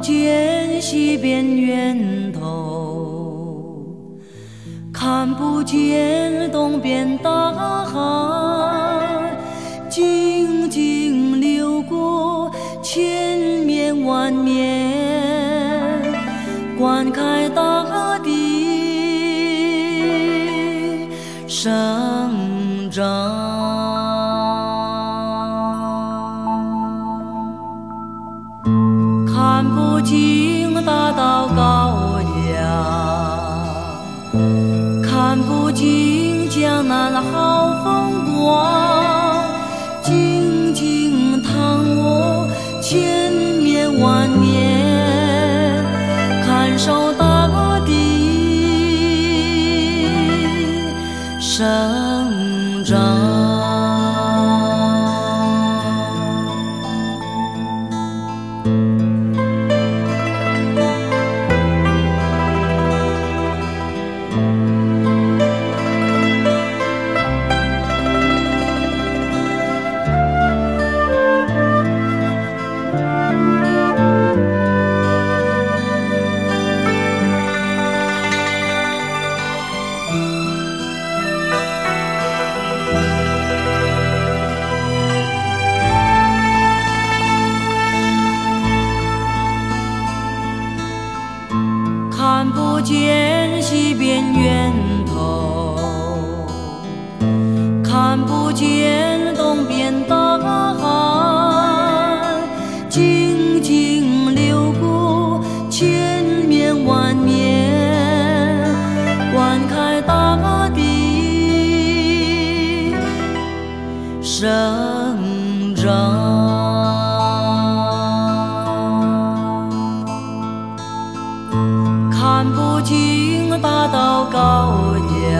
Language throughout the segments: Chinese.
见西边源头，看不见东边大海，静静流过千面万面，观开大地生长。看不尽大道高崖，看不尽江南好风光，静静躺卧千面万面，看守大地生长。看不见西边源头，看不见东边大海，静静流过千面万面，观开大地生长。看不尽大道高崖，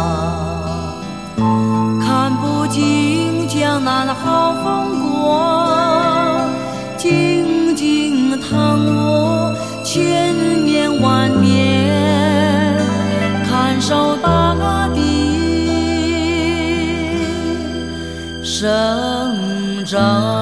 看不尽江南好风光，静静躺卧千面万面，看守大地生长。